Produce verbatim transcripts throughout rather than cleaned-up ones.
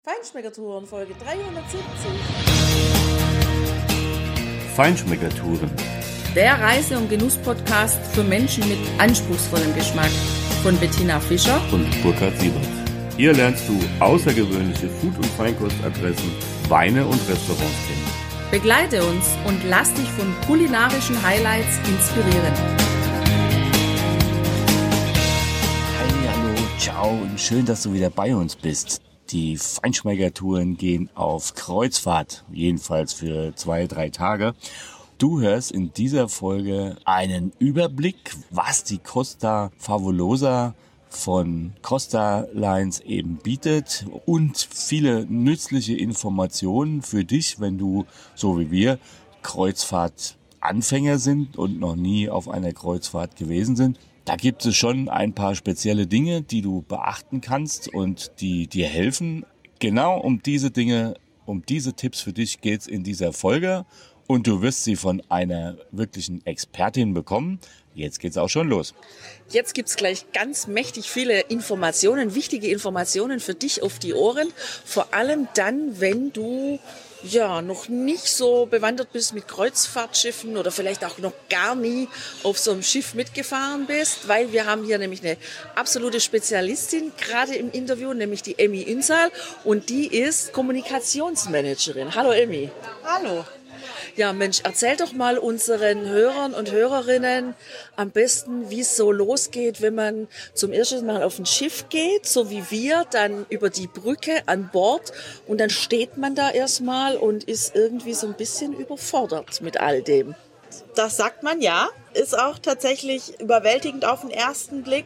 Feinschmeckertouren Folge dreihundertsiebzig. Feinschmeckertouren. Der Reise- und Genuss-Podcast für Menschen mit anspruchsvollem Geschmack von Bettina Fischer und Burkhard Siebert. Hier lernst du außergewöhnliche Food- und Feinkostadressen, Weine und Restaurants kennen. Begleite uns und lass dich von kulinarischen Highlights inspirieren. Hi, hallo, ciao und schön, dass du wieder bei uns bist. Die Feinschmeckertouren gehen auf Kreuzfahrt, jedenfalls für zwei, drei Tage. Du hörst in dieser Folge einen Überblick, was die Costa Favolosa von Costa Lines eben bietet und viele nützliche Informationen für dich, wenn du, so wie wir, Kreuzfahrtanfänger sind und noch nie auf einer Kreuzfahrt gewesen sind. Da gibt es schon ein paar spezielle Dinge, die du beachten kannst und die dir helfen. Genau um diese Dinge, um diese Tipps für dich geht's in dieser Folge. Und du wirst sie von einer wirklichen Expertin bekommen. Jetzt geht's auch schon los. Jetzt gibt's gleich ganz mächtig viele Informationen, wichtige Informationen für dich auf die Ohren. Vor allem dann, wenn du ja noch nicht so bewandert bist mit Kreuzfahrtschiffen oder vielleicht auch noch gar nie auf so einem Schiff mitgefahren bist, weil wir haben hier nämlich eine absolute Spezialistin gerade im Interview, nämlich die Emmy Ünsal, und die ist Kommunikationsmanagerin. Hallo Emmy. Hallo. Ja, Mensch, erzähl doch mal unseren Hörern und Hörerinnen am besten, wie es so losgeht, wenn man zum ersten Mal auf ein Schiff geht, so wie wir, dann über die Brücke an Bord und dann steht man da erstmal und ist irgendwie so ein bisschen überfordert mit all dem. Das sagt man, ja. Ist auch tatsächlich überwältigend auf den ersten Blick,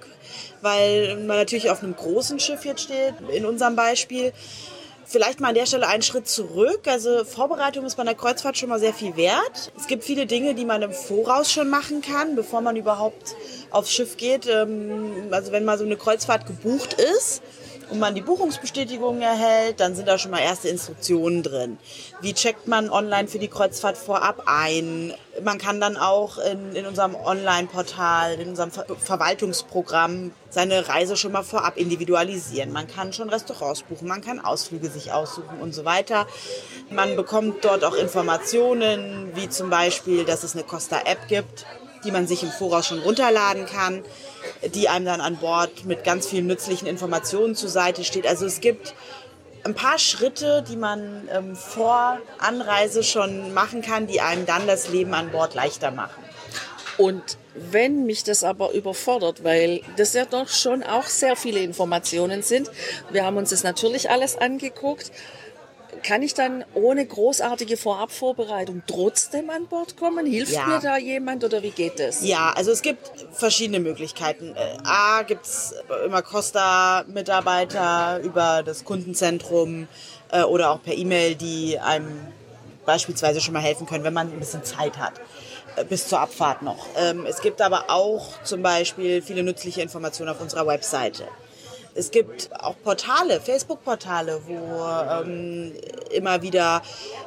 weil man natürlich auf einem großen Schiff jetzt steht, in unserem Beispiel. Vielleicht mal an der Stelle einen Schritt zurück. Also Vorbereitung ist bei einer Kreuzfahrt schon mal sehr viel wert. Es gibt viele Dinge, die man im Voraus schon machen kann, bevor man überhaupt aufs Schiff geht. Also wenn mal so eine Kreuzfahrt gebucht ist und man die Buchungsbestätigung erhält, dann sind da schon mal erste Instruktionen drin. Wie checkt man online für die Kreuzfahrt vorab ein? Man kann dann auch in, in unserem Online-Portal, in unserem Ver- Verwaltungsprogramm seine Reise schon mal vorab individualisieren. Man kann schon Restaurants buchen, man kann Ausflüge sich aussuchen und so weiter. Man bekommt dort auch Informationen, wie zum Beispiel, dass es eine Costa-App gibt, die man sich im Voraus schon runterladen kann, die einem dann an Bord mit ganz vielen nützlichen Informationen zur Seite steht. Also es gibt ein paar Schritte, die man ähm, vor Anreise schon machen kann, die einem dann das Leben an Bord leichter machen. Und wenn mich das aber überfordert, weil das ja doch schon auch sehr viele Informationen sind, wir haben uns das natürlich alles angeguckt, kann ich dann ohne großartige Vorabvorbereitung trotzdem an Bord kommen? Hilft Ja. mir da jemand oder wie geht das? Ja, also es gibt verschiedene Möglichkeiten. Äh, A, gibt es immer Costa-Mitarbeiter über das Kundenzentrum äh, oder auch per E-Mail, die einem beispielsweise schon mal helfen können, wenn man ein bisschen Zeit hat, äh, bis zur Abfahrt noch. Ähm, es gibt aber auch zum Beispiel viele nützliche Informationen auf unserer Webseite. Es gibt auch Portale, Facebook-Portale, wo ähm, immer wieder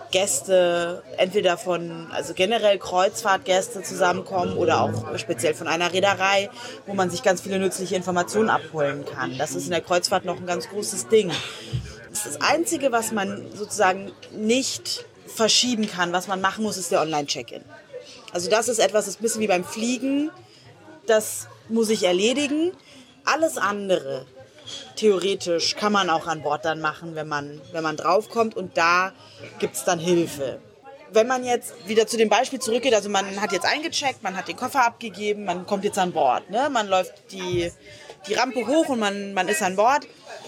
Gäste, entweder von, also generell Kreuzfahrtgäste zusammenkommen oder auch speziell von einer Reederei, wo man sich ganz viele nützliche Informationen abholen kann. Das ist in der Kreuzfahrt noch ein ganz großes Ding. Das ist das Einzige, was man sozusagen nicht verschieben kann, was man machen muss, ist der Online-Check-In. Also das ist etwas, das ist ein bisschen wie beim Fliegen, das muss ich erledigen. Alles andere theoretisch kann man auch an Bord dann machen, wenn man, wenn man draufkommt, und da gibt es dann Hilfe. Wenn man jetzt wieder zu dem Beispiel zurückgeht, also man hat jetzt eingecheckt, man hat den Koffer abgegeben, man kommt jetzt an Bord, ne? Man läuft die, die Rampe hoch und man, man ist an Bord,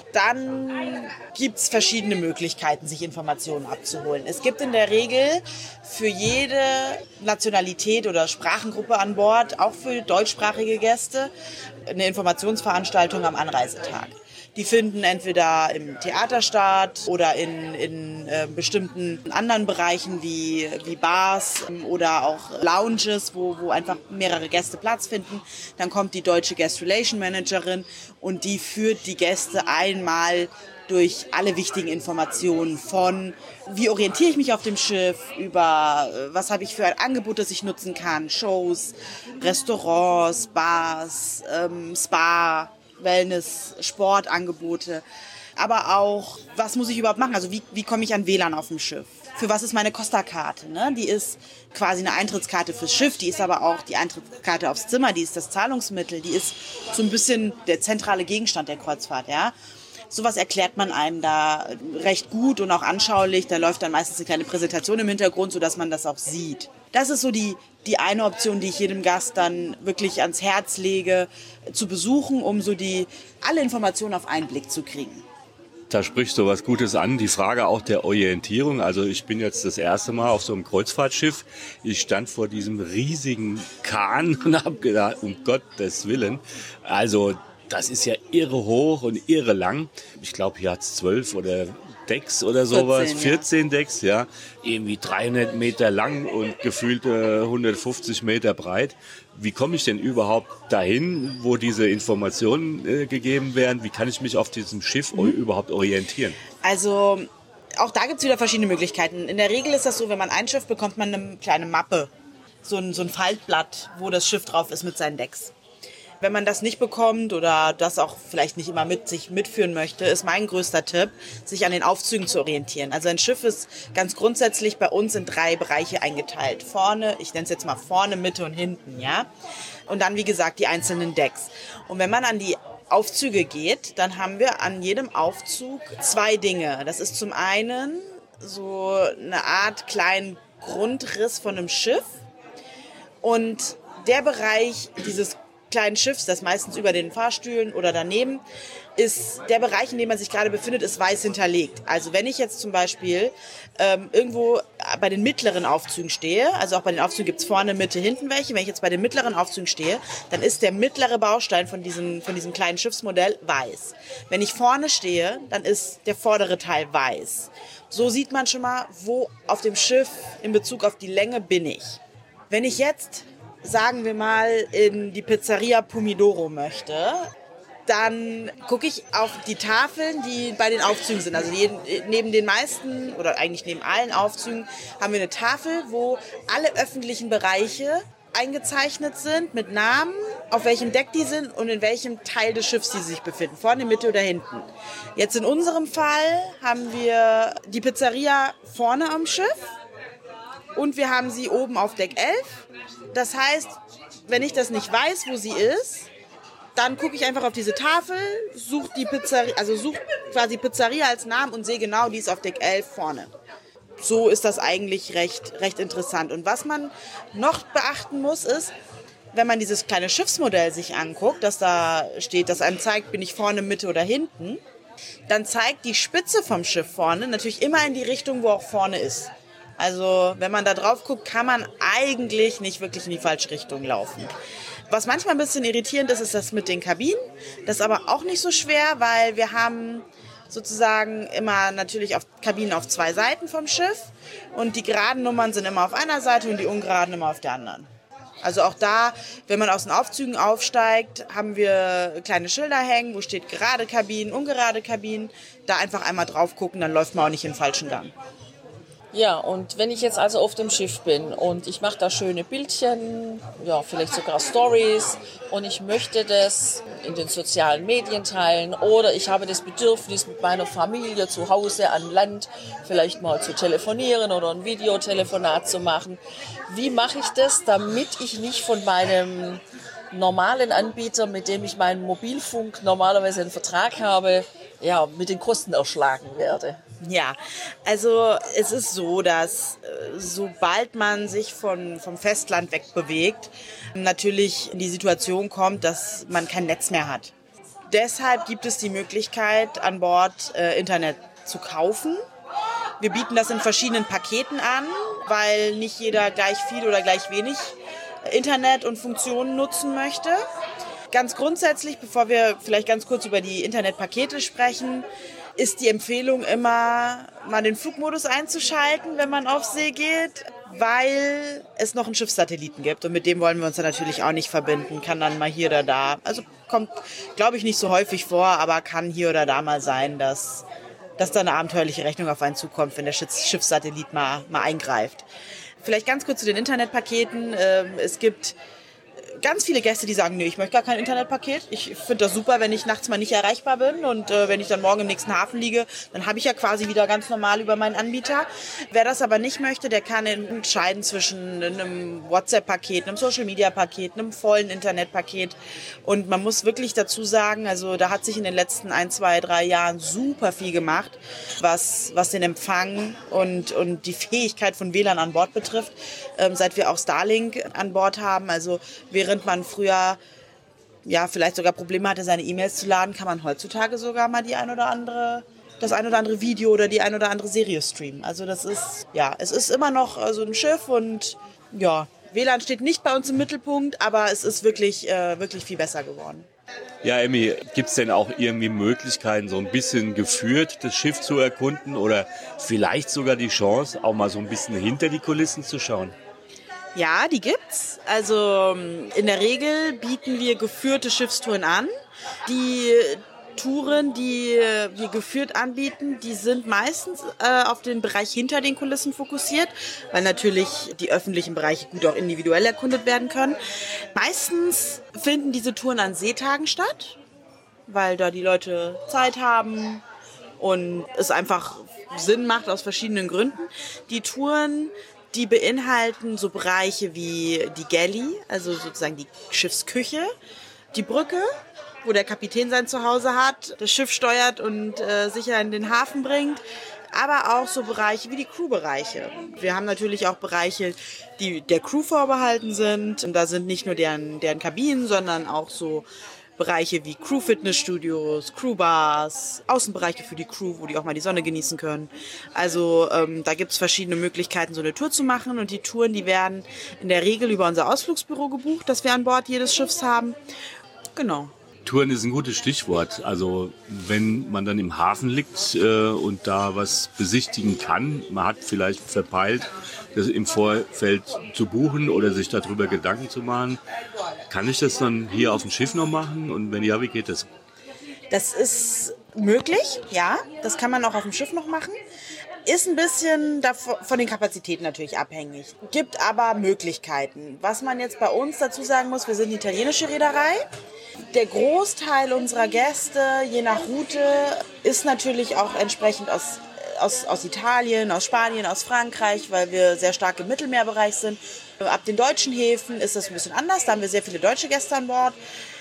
dann gibt es verschiedene Möglichkeiten, sich Informationen abzuholen. Es gibt in der Regel für jede Nationalität oder Sprachengruppe an Bord, auch für deutschsprachige Gäste, eine Informationsveranstaltung am Anreisetag. Die finden entweder im Theater statt oder in, in äh, bestimmten anderen Bereichen wie, wie Bars oder auch Lounges, wo, wo einfach mehrere Gäste Platz finden. Dann kommt die deutsche Guest Relation Managerin und die führt die Gäste einmal durch alle wichtigen Informationen von, wie orientiere ich mich auf dem Schiff, über was habe ich für ein Angebot, das ich nutzen kann, Shows, Restaurants, Bars, ähm, Spa, Wellness, Sportangebote. aber auch, was muss ich überhaupt machen? Also wie, wie komme ich an W L A N auf dem Schiff? Für was ist meine Costa-Karte? Ne? Die ist quasi eine Eintrittskarte fürs Schiff, die ist aber auch die Eintrittskarte aufs Zimmer, die ist das Zahlungsmittel, die ist so ein bisschen der zentrale Gegenstand der Kreuzfahrt. Ja? Sowas erklärt man einem da recht gut und auch anschaulich. Da läuft dann meistens eine kleine Präsentation im Hintergrund, sodass man das auch sieht. Das ist so die, die eine Option, die ich jedem Gast dann wirklich ans Herz lege, zu besuchen, um so die, alle Informationen auf einen Blick zu kriegen. Da sprichst du was Gutes an. Die Frage auch der Orientierung. Also ich bin jetzt das erste Mal auf so einem Kreuzfahrtschiff. Ich stand vor diesem riesigen Kahn und habe gedacht, um Gottes Willen. Also das ist ja irre hoch und irre lang. Ich glaube, hier hat es zwölf oder Decks oder sowas. vierzehn, vierzehn ja. Decks, ja. Irgendwie dreihundert Meter lang und gefühlt äh, hundertfünfzig Meter breit. Wie komme ich denn überhaupt dahin, wo diese Informationen äh, gegeben werden? Wie kann ich mich auf diesem Schiff mhm. überhaupt orientieren? Also auch da gibt es wieder verschiedene Möglichkeiten. In der Regel ist das so, wenn man ein Schiff bekommt, man eine kleine Mappe. So ein, so ein Faltblatt, wo das Schiff drauf ist mit seinen Decks. Wenn man das nicht bekommt oder das auch vielleicht nicht immer mit sich mitführen möchte, ist mein größter Tipp, sich an den Aufzügen zu orientieren. Also ein Schiff ist ganz grundsätzlich bei uns in drei Bereiche eingeteilt. Vorne, ich nenne es jetzt mal vorne, Mitte und hinten, ja. Und dann, wie gesagt, die einzelnen Decks. Und wenn man an die Aufzüge geht, dann haben wir an jedem Aufzug zwei Dinge. Das ist zum einen so eine Art kleinen Grundriss von einem Schiff. Und der Bereich dieses kleinen Schiffs, das meistens über den Fahrstühlen oder daneben, ist der Bereich, in dem man sich gerade befindet, ist weiß hinterlegt. Also wenn ich jetzt zum Beispiel ähm, irgendwo bei den mittleren Aufzügen stehe, also auch bei den Aufzügen gibt es vorne, Mitte, hinten welche, wenn ich jetzt bei den mittleren Aufzügen stehe, dann ist der mittlere Baustein von diesem, von diesem kleinen Schiffsmodell weiß. Wenn ich vorne stehe, dann ist der vordere Teil weiß. So sieht man schon mal, wo auf dem Schiff in Bezug auf die Länge bin ich. Wenn ich jetzt sagen wir mal, in die Pizzeria Pomidoro möchte, dann gucke ich auf die Tafeln, die bei den Aufzügen sind. Also jeden, neben den meisten oder eigentlich neben allen Aufzügen haben wir eine Tafel, wo alle öffentlichen Bereiche eingezeichnet sind mit Namen, auf welchem Deck die sind und in welchem Teil des Schiffs die sich befinden, vorne, Mitte oder hinten. Jetzt in unserem Fall haben wir die Pizzeria vorne am Schiff und wir haben sie oben auf Deck elf. Das heißt, wenn ich das nicht weiß, wo sie ist, dann gucke ich einfach auf diese Tafel, suche die Pizzeria, also suche quasi Pizzeria als Namen und sehe genau, die ist auf Deck elf vorne. So ist das eigentlich recht, recht interessant. Und was man noch beachten muss, ist, wenn man dieses kleine Schiffsmodell sich anguckt, das da steht, das einem zeigt, bin ich vorne, Mitte oder hinten, dann zeigt die Spitze vom Schiff vorne natürlich immer in die Richtung, wo auch vorne ist. Also wenn man da drauf guckt, kann man eigentlich nicht wirklich in die falsche Richtung laufen. Was manchmal ein bisschen irritierend ist, ist das mit den Kabinen. Das ist aber auch nicht so schwer, weil wir haben sozusagen immer natürlich auf Kabinen auf zwei Seiten vom Schiff. Und die geraden Nummern sind immer auf einer Seite und die ungeraden immer auf der anderen. Also auch da, wenn man aus den Aufzügen aufsteigt, haben wir kleine Schilder hängen, wo steht gerade Kabinen, ungerade Kabinen. Da einfach einmal drauf gucken, dann läuft man auch nicht in den falschen Gang. Ja, und wenn ich jetzt also auf dem Schiff bin und ich mache da schöne Bildchen, ja, vielleicht sogar Stories und ich möchte das in den sozialen Medien teilen oder ich habe das Bedürfnis mit meiner Familie zu Hause an Land vielleicht mal zu telefonieren oder ein Videotelefonat zu machen. Wie mache ich das, damit ich nicht von meinem normalen Anbieter, mit dem ich meinen Mobilfunk normalerweise einen Vertrag habe, ja, mit den Kosten erschlagen werde? Ja, also es ist so, dass äh, sobald man sich von, vom Festland wegbewegt, natürlich in die Situation kommt, dass man kein Netz mehr hat. Deshalb gibt es die Möglichkeit, an Bord äh, Internet zu kaufen. Wir bieten das in verschiedenen Paketen an, weil nicht jeder gleich viel oder gleich wenig Internet und Funktionen nutzen möchte. Ganz grundsätzlich, bevor wir vielleicht ganz kurz über die Internetpakete sprechen, ist die Empfehlung immer, mal den Flugmodus einzuschalten, wenn man auf See geht, weil es noch einen Schiffssatelliten gibt und mit dem wollen wir uns dann natürlich auch nicht verbinden, kann dann mal hier oder da, also kommt, glaube ich, nicht so häufig vor, aber kann hier oder da mal sein, dass, dass da eine abenteuerliche Rechnung auf einen zukommt, wenn der Schiffssatellit mal, mal eingreift. Vielleicht ganz kurz zu den Internetpaketen. Es gibt ganz viele Gäste, die sagen, nee, ich möchte gar kein Internetpaket. Ich finde das super, wenn ich nachts mal nicht erreichbar bin und äh, wenn ich dann morgen im nächsten Hafen liege, dann habe ich ja quasi wieder ganz normal über meinen Anbieter. Wer das aber nicht möchte, der kann entscheiden zwischen einem WhatsApp-Paket, einem Social-Media-Paket, einem vollen Internetpaket. Und man muss wirklich dazu sagen, also da hat sich in den letzten ein, zwei, drei Jahren super viel gemacht, was, was den Empfang und, und die Fähigkeit von W L A N an Bord betrifft, ähm, seit wir auch Starlink an Bord haben. Also während man früher ja vielleicht sogar Probleme hatte, seine E-Mails zu laden, kann man heutzutage sogar mal die ein oder andere, das ein oder andere Video oder die ein oder andere Serie streamen. Also das ist, ja, es ist immer noch so ein Schiff und ja, W L A N steht nicht bei uns im Mittelpunkt, aber es ist wirklich, äh, wirklich viel besser geworden. Ja, Emmy, gibt es denn auch irgendwie Möglichkeiten, so ein bisschen geführt das Schiff zu erkunden oder vielleicht sogar die Chance, auch mal so ein bisschen hinter die Kulissen zu schauen? Ja, die gibt's. Also in der Regel bieten wir geführte Schiffstouren an. Die Touren, die wir geführt anbieten, die sind meistens äh, auf den Bereich hinter den Kulissen fokussiert, weil natürlich die öffentlichen Bereiche gut auch individuell erkundet werden können. Meistens finden diese Touren an Seetagen statt, weil da die Leute Zeit haben und es einfach Sinn macht aus verschiedenen Gründen. Die Touren, die beinhalten so Bereiche wie die Galley, also sozusagen die Schiffsküche, die Brücke, wo der Kapitän sein Zuhause hat, das Schiff steuert und äh, sicher in den Hafen bringt, aber auch so Bereiche wie die Crew-Bereiche. Wir haben natürlich auch Bereiche, die der Crew vorbehalten sind. Und da sind nicht nur deren, deren Kabinen, sondern auch so Bereiche wie Crew-Fitnessstudios, Crew-Bars, Außenbereiche für die Crew, wo die auch mal die Sonne genießen können. Also ähm, da gibt es verschiedene Möglichkeiten, so eine Tour zu machen. Und die Touren, die werden in der Regel über unser Ausflugsbüro gebucht, das wir an Bord jedes Schiffs haben. Genau. Touren ist ein gutes Stichwort. Also wenn man dann im Hafen liegt äh, und da was besichtigen kann, man hat vielleicht verpeilt, das im Vorfeld zu buchen oder sich darüber Gedanken zu machen, kann ich das dann hier auf dem Schiff noch machen? Und wenn ja, wie geht das? Das ist möglich, ja. Das kann man auch auf dem Schiff noch machen. Ist ein bisschen davon, von den Kapazitäten natürlich abhängig. Gibt aber Möglichkeiten. Was man jetzt bei uns dazu sagen muss, wir sind eine italienische Reederei. Der Großteil unserer Gäste, je nach Route, ist natürlich auch entsprechend aus, aus, aus Italien, aus Spanien, aus Frankreich, weil wir sehr stark im Mittelmeerbereich sind. Ab den deutschen Häfen ist das ein bisschen anders, da haben wir sehr viele deutsche Gäste an Bord.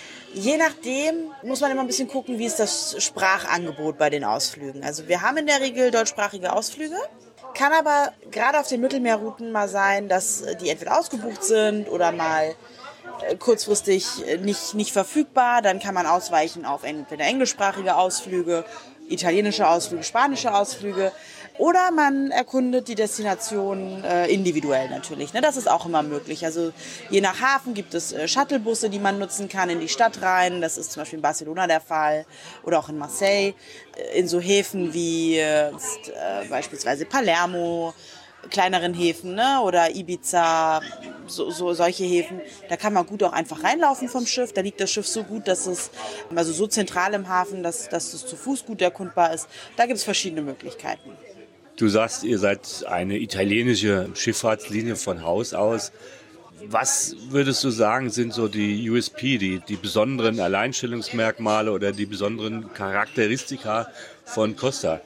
Je nachdem muss man immer ein bisschen gucken, wie ist das Sprachangebot bei den Ausflügen. Also wir haben in der Regel deutschsprachige Ausflüge. Kann aber gerade auf den Mittelmeerrouten mal sein, dass die entweder ausgebucht sind oder mal kurzfristig nicht, nicht verfügbar. Dann kann man ausweichen auf entweder englischsprachige Ausflüge, italienische Ausflüge, spanische Ausflüge. Oder man erkundet die Destination äh, individuell natürlich. Ne? Das ist auch immer möglich. Also je nach Hafen gibt es äh, Shuttlebusse, die man nutzen kann in die Stadt rein. Das ist zum Beispiel in Barcelona der Fall oder auch in Marseille. In so Häfen wie äh, äh, beispielsweise Palermo, kleineren Häfen, ne? Oder Ibiza, so, so solche Häfen. Da kann man gut auch einfach reinlaufen vom Schiff. Da liegt das Schiff so gut, dass es also so zentral im Hafen, dass, dass es zu Fuß gut erkundbar ist. Da gibt es verschiedene Möglichkeiten. Du sagst, ihr seid eine italienische Schifffahrtslinie von Haus aus. Was würdest du sagen, sind so die U S P, die, die besonderen Alleinstellungsmerkmale oder die besonderen Charakteristika von Costa?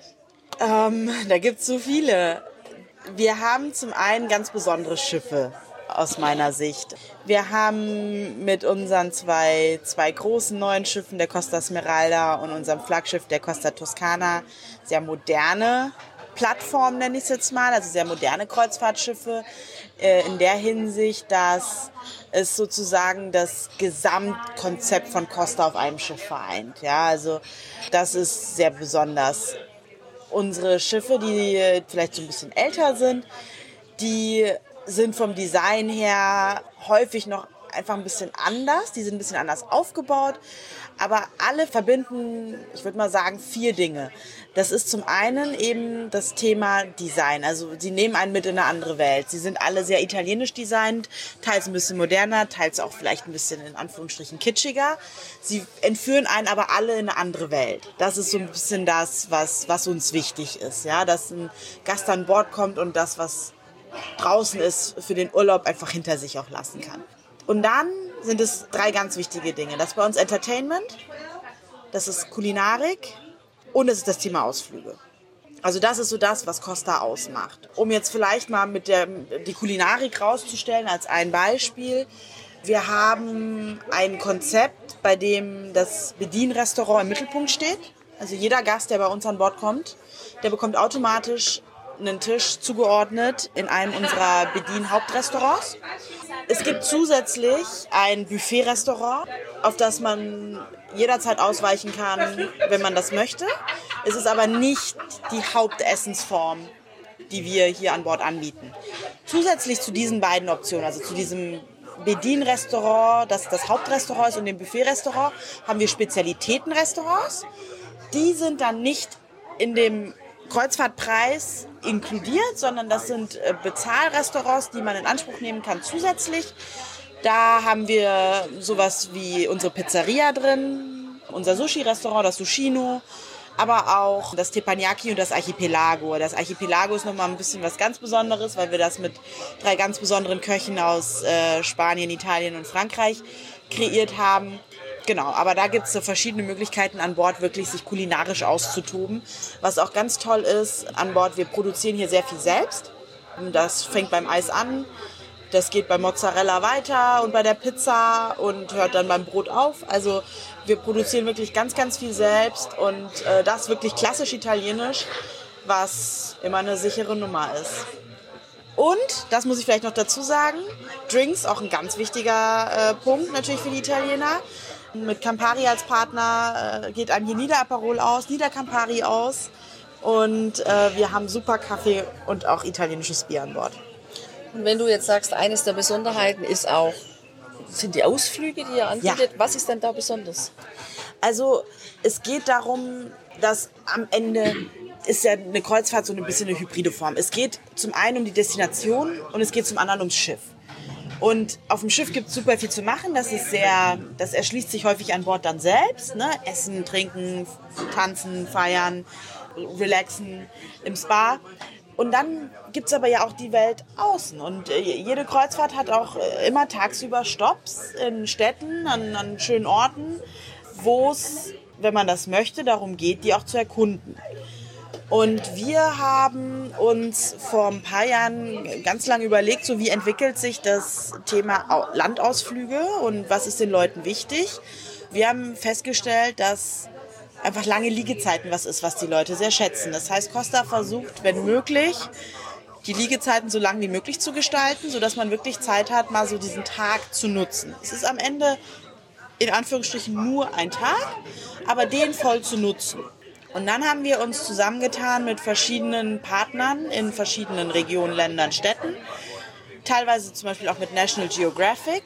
Ähm, da gibt es so viele. Wir haben zum einen ganz besondere Schiffe aus meiner Sicht. Wir haben mit unseren zwei, zwei großen neuen Schiffen, der Costa Smeralda und unserem Flaggschiff, der Costa Toscana, sehr moderne Plattformen, nenne ich es jetzt mal, also sehr moderne Kreuzfahrtschiffe, äh, in der Hinsicht, dass es sozusagen das Gesamtkonzept von Costa auf einem Schiff vereint. Ja, also das ist sehr besonders. Unsere Schiffe, die vielleicht so ein bisschen älter sind, die sind vom Design her häufig noch einfach ein bisschen anders. Die sind ein bisschen anders aufgebaut. Aber alle verbinden, ich würde mal sagen, vier Dinge. Das ist zum einen eben das Thema Design. Also sie nehmen einen mit in eine andere Welt. Sie sind alle sehr italienisch designt, teils ein bisschen moderner, teils auch vielleicht ein bisschen in Anführungsstrichen kitschiger. Sie entführen einen aber alle in eine andere Welt. Das ist so ein bisschen das, was, was uns wichtig ist. Ja? Dass ein Gast an Bord kommt und das, was draußen ist, für den Urlaub einfach hinter sich auch lassen kann. Und dann sind es drei ganz wichtige Dinge. Das ist bei uns Entertainment, das ist Kulinarik und es ist das Thema Ausflüge. Also das ist so das, was Costa ausmacht. Um jetzt vielleicht mal mit der die Kulinarik rauszustellen als ein Beispiel. Wir haben ein Konzept, bei dem das Bedienrestaurant im Mittelpunkt steht. Also jeder Gast, der bei uns an Bord kommt, der bekommt automatisch einen Tisch zugeordnet in einem unserer Bedien-Hauptrestaurants. Es gibt zusätzlich ein Buffet-Restaurant, auf das man jederzeit ausweichen kann, wenn man das möchte. Es ist aber nicht die Hauptessensform, die wir hier an Bord anbieten. Zusätzlich zu diesen beiden Optionen, also zu diesem Bedien-Restaurant, das das Hauptrestaurant ist, und dem Buffet-Restaurant, haben wir Spezialitäten-Restaurants. Die sind dann nicht in dem Kreuzfahrtpreis inkludiert, sondern das sind Bezahlrestaurants, die man in Anspruch nehmen kann zusätzlich. Da haben wir sowas wie unsere Pizzeria drin, unser Sushi-Restaurant, das Sushino, aber auch das Teppanyaki und das Archipelago. Das Archipelago ist nochmal ein bisschen was ganz Besonderes, weil wir das mit drei ganz besonderen Köchen aus äh, Spanien, Italien und Frankreich kreiert haben. Genau, aber da gibt es so verschiedene Möglichkeiten an Bord, wirklich sich kulinarisch auszutoben. Was auch ganz toll ist an Bord, wir produzieren hier sehr viel selbst. Das fängt beim Eis an, das geht beim Mozzarella weiter und bei der Pizza und hört dann beim Brot auf. Also wir produzieren wirklich ganz, ganz viel selbst und äh, das wirklich klassisch italienisch, was immer eine sichere Nummer ist. Und, das muss ich vielleicht noch dazu sagen, Drinks, auch ein ganz wichtiger äh, Punkt natürlich für die Italiener. Mit Campari als Partner äh, geht einem hier Niederaperol aus, Niedercampari aus und äh, wir haben super Kaffee und auch italienisches Bier an Bord. Und wenn du jetzt sagst, eines der Besonderheiten ist auch, sind die Ausflüge, die ihr anbietet. Ja. Was ist denn da besonders? Also es geht darum, dass am Ende ist ja eine Kreuzfahrt so ein bisschen eine hybride Form. Es geht zum einen um die Destination und es geht zum anderen ums Schiff. Und auf dem Schiff gibt es super viel zu machen. Das ist sehr, das erschließt sich häufig an Bord dann selbst. Ne? Essen, trinken, tanzen, feiern, relaxen im Spa. Und dann gibt es aber ja auch die Welt außen. Und jede Kreuzfahrt hat auch immer tagsüber Stopps in Städten, an, an schönen Orten, wo es, wenn man das möchte, darum geht, die auch zu erkunden. Und wir haben uns vor ein paar Jahren ganz lange überlegt, so wie entwickelt sich das Thema Landausflüge und was ist den Leuten wichtig. Wir haben festgestellt, dass einfach lange Liegezeiten was ist, was die Leute sehr schätzen. Das heißt, Costa versucht, wenn möglich, die Liegezeiten so lang wie möglich zu gestalten, sodass man wirklich Zeit hat, mal so diesen Tag zu nutzen. Es ist am Ende in Anführungsstrichen nur ein Tag, aber den voll zu nutzen. Und dann haben wir uns zusammengetan mit verschiedenen Partnern in verschiedenen Regionen, Ländern, Städten, teilweise zum Beispiel auch mit National Geographic,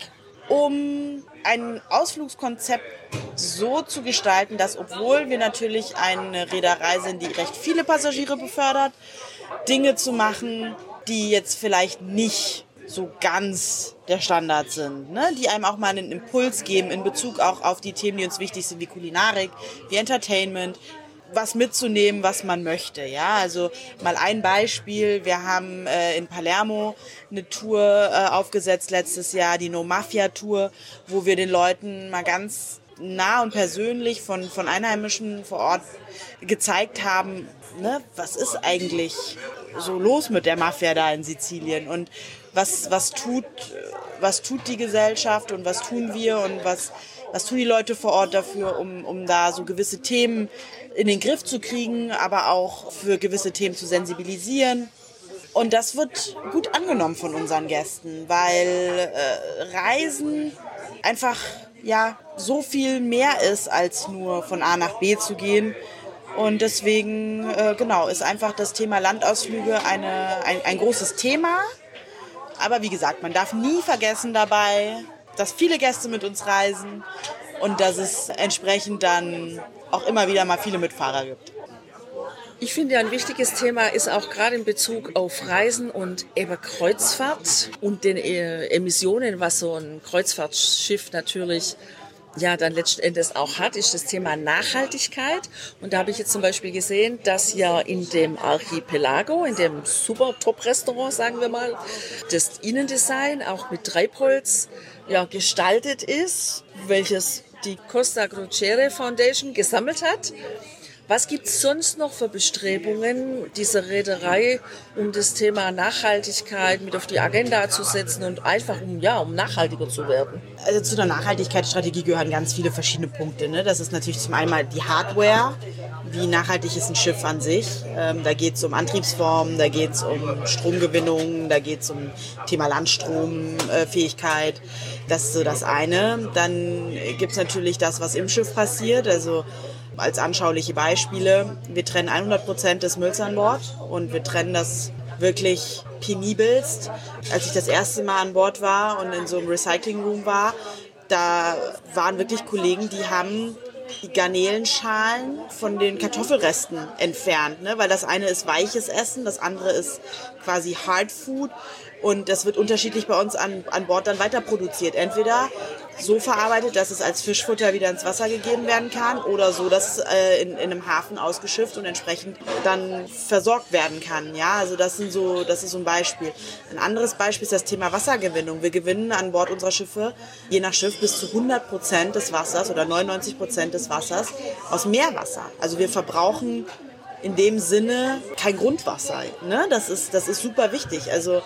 um ein Ausflugskonzept so zu gestalten, dass, obwohl wir natürlich eine Reederei sind, die recht viele Passagiere befördert, Dinge zu machen, die jetzt vielleicht nicht so ganz der Standard sind, ne? Die einem auch mal einen Impuls geben in Bezug auch auf die Themen, die uns wichtig sind, wie Kulinarik, wie Entertainment, was mitzunehmen, was man möchte. Ja, also mal ein Beispiel. Wir haben äh, in Palermo eine Tour äh, aufgesetzt letztes Jahr, die No Mafia Tour, wo wir den Leuten mal ganz nah und persönlich von, von Einheimischen vor Ort gezeigt haben, ne, was ist eigentlich so los mit der Mafia da in Sizilien und was, was tut, was tut die Gesellschaft und was tun wir und was, was tun die Leute vor Ort dafür, um, um da so gewisse Themen in den Griff zu kriegen, aber auch für gewisse Themen zu sensibilisieren. Und das wird gut angenommen von unseren Gästen, weil äh, Reisen einfach ja so viel mehr ist, als nur von A nach B zu gehen. Und deswegen äh, genau ist einfach das Thema Landausflüge eine, ein, ein großes Thema. Aber wie gesagt, man darf nie vergessen dabei, dass viele Gäste mit uns reisen und dass es entsprechend dann auch immer wieder mal viele Mitfahrer gibt. Ich finde, ein wichtiges Thema ist auch gerade in Bezug auf Reisen und eben Kreuzfahrt und den äh, Emissionen, was so ein Kreuzfahrtschiff natürlich ja dann letzten Endes auch hat, ist das Thema Nachhaltigkeit. Und da habe ich jetzt zum Beispiel gesehen, dass ja in dem Archipelago, in dem super Top-Restaurant, sagen wir mal, das Innendesign auch mit Treibholz ja, gestaltet ist, welches die Costa Crociere Foundation gesammelt hat. Was gibt es sonst noch für Bestrebungen dieser Reederei, um das Thema Nachhaltigkeit mit auf die Agenda zu setzen und einfach um, ja, um nachhaltiger zu werden? Also zu einer Nachhaltigkeitsstrategie gehören ganz viele verschiedene Punkte. Ne? Das ist natürlich zum einen mal die Hardware. Wie nachhaltig ist ein Schiff an sich? Ähm, da geht es um Antriebsformen, da geht es um Stromgewinnung, da geht es um Thema Landstromfähigkeit. Das ist so das eine. Dann gibt es natürlich das, was im Schiff passiert. Also als anschauliche Beispiele, wir trennen hundert Prozent des Mülls an Bord und wir trennen das wirklich penibelst. Als ich das erste Mal an Bord war und in so einem Recycling Room war, da waren wirklich Kollegen, die haben die Garnelenschalen von den Kartoffelresten entfernt, ne? Weil das eine ist weiches Essen, das andere ist quasi Hard Food und das wird unterschiedlich bei uns an, an Bord dann weiter produziert. Entweder so verarbeitet, dass es als Fischfutter wieder ins Wasser gegeben werden kann oder so, dass es äh, in, in einem Hafen ausgeschifft und entsprechend dann versorgt werden kann. Ja, also das sind so, das ist so ein Beispiel. Ein anderes Beispiel ist das Thema Wassergewinnung. Wir gewinnen an Bord unserer Schiffe, je nach Schiff, bis zu hundert Prozent des Wassers oder neunundneunzig Prozent des Wassers aus Meerwasser. Also wir verbrauchen in dem Sinne kein Grundwasser. Ne? Das ist, das ist super wichtig. Also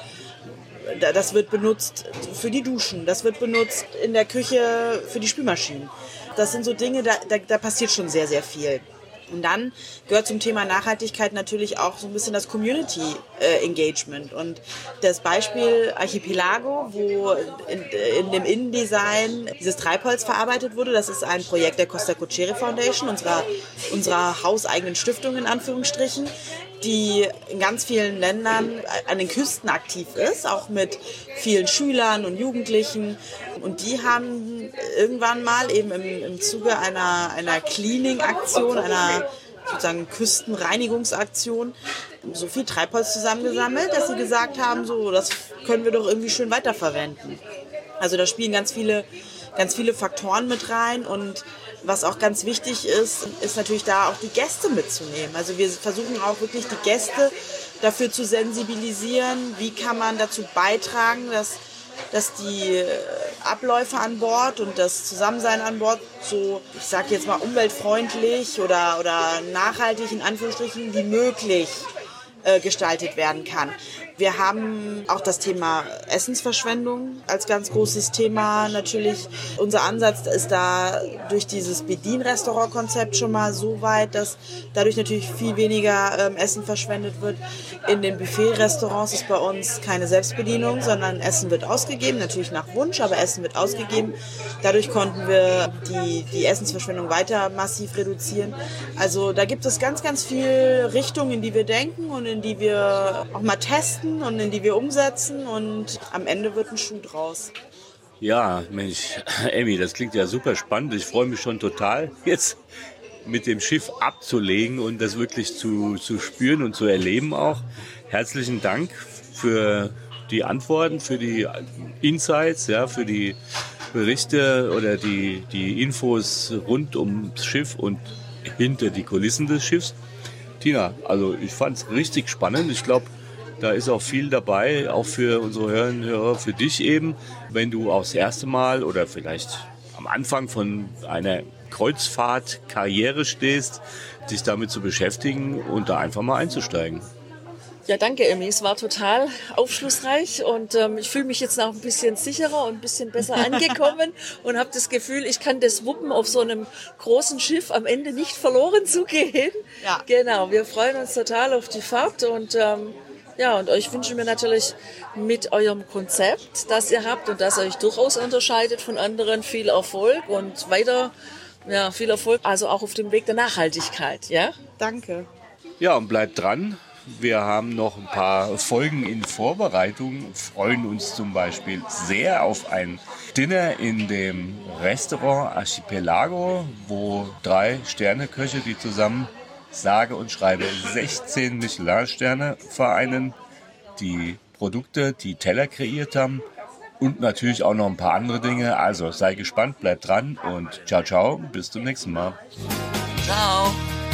das wird benutzt für die Duschen, das wird benutzt in der Küche für die Spülmaschinen. Das sind so Dinge, da, da, da passiert schon sehr, sehr viel. Und dann gehört zum Thema Nachhaltigkeit natürlich auch so ein bisschen das Community äh, Engagement. Und das Beispiel Archipelago, wo in, in dem Innendesign dieses Treibholz verarbeitet wurde, das ist ein Projekt der Costa Crociere Foundation, unserer, unserer hauseigenen Stiftung in Anführungsstrichen, die in ganz vielen Ländern an den Küsten aktiv ist, auch mit vielen Schülern und Jugendlichen. Und die haben irgendwann mal eben im, im Zuge einer, einer Cleaning-Aktion, einer sozusagen Küstenreinigungsaktion, so viel Treibholz zusammengesammelt, dass sie gesagt haben, so, das können wir doch irgendwie schön weiterverwenden. Also da spielen ganz viele, ganz viele Faktoren mit rein und was auch ganz wichtig ist, ist natürlich da auch die Gäste mitzunehmen. Also wir versuchen auch wirklich die Gäste dafür zu sensibilisieren, wie kann man dazu beitragen, dass, dass die Abläufe an Bord und das Zusammensein an Bord so, ich sage jetzt mal umweltfreundlich oder, oder nachhaltig in Anführungsstrichen wie möglich äh, gestaltet werden kann. Wir haben auch das Thema Essensverschwendung als ganz großes Thema natürlich. Unser Ansatz ist da durch dieses Bedien-Restaurant-Konzept schon mal so weit, dass dadurch natürlich viel weniger ähm, Essen verschwendet wird. In den Buffet-Restaurants ist bei uns keine Selbstbedienung, sondern Essen wird ausgegeben, natürlich nach Wunsch, aber Essen wird ausgegeben. Dadurch konnten wir die, die Essensverschwendung weiter massiv reduzieren. Also da gibt es ganz, ganz viele Richtungen, in die wir denken und in die wir auch mal testen und in die wir umsetzen und am Ende wird ein Schuh draus. Ja, Mensch, Emmy, das klingt ja super spannend. Ich freue mich schon total, jetzt mit dem Schiff abzulegen und das wirklich zu, zu spüren und zu erleben auch. Herzlichen Dank für die Antworten, für die Insights, ja, für die Berichte oder die, die Infos rund ums Schiff und hinter die Kulissen des Schiffs. Tina, also ich fand es richtig spannend. Ich glaube, da ist auch viel dabei, auch für unsere Hörerinnen und Hörer, für dich eben, wenn du auch das erste Mal oder vielleicht am Anfang von einer Kreuzfahrtkarriere stehst, dich damit zu beschäftigen und da einfach mal einzusteigen. Ja, danke, Emmy. Es war total aufschlussreich und ähm, ich fühle mich jetzt auch ein bisschen sicherer und ein bisschen besser angekommen und habe das Gefühl, ich kann das wuppen, auf so einem großen Schiff am Ende nicht verloren zu gehen. Ja. Genau, wir freuen uns total auf die Fahrt und ähm, ja, und euch wünschen wir natürlich mit eurem Konzept, das ihr habt und das euch durchaus unterscheidet von anderen, viel Erfolg und weiter, ja, viel Erfolg, also auch auf dem Weg der Nachhaltigkeit, ja? Danke. Ja, und bleibt dran. Wir haben noch ein paar Folgen in Vorbereitung, freuen uns zum Beispiel sehr auf ein Dinner in dem Restaurant Archipelago, wo drei Sterneköche, die zusammen sage und schreibe sechzehn Michelin-Sterne vereinen, die Produkte, die Teller kreiert haben Und natürlich auch noch ein paar andere Dinge. Also sei gespannt, bleib dran und ciao, ciao, bis zum nächsten Mal. Ciao.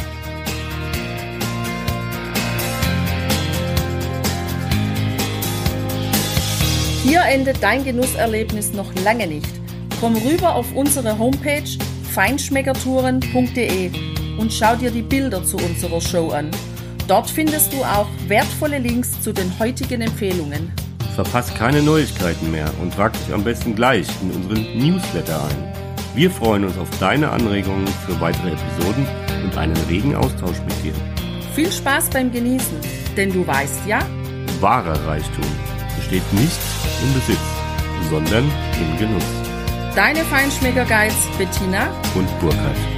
Hier endet dein Genusserlebnis noch lange nicht. Komm rüber auf unsere Homepage feinschmeckertouren punkt de und schau dir die Bilder zu unserer Show an. Dort findest du auch wertvolle Links zu den heutigen Empfehlungen. Verpasst keine Neuigkeiten mehr und trag dich am besten gleich in unseren Newsletter ein. Wir freuen uns auf deine Anregungen für weitere Episoden und einen regen Austausch mit dir. Viel Spaß beim Genießen, denn du weißt ja, Wahrer Reichtum besteht nicht im Besitz, sondern im Genuss. deine Feinschmecker-Guides Bettina Und Burkhard.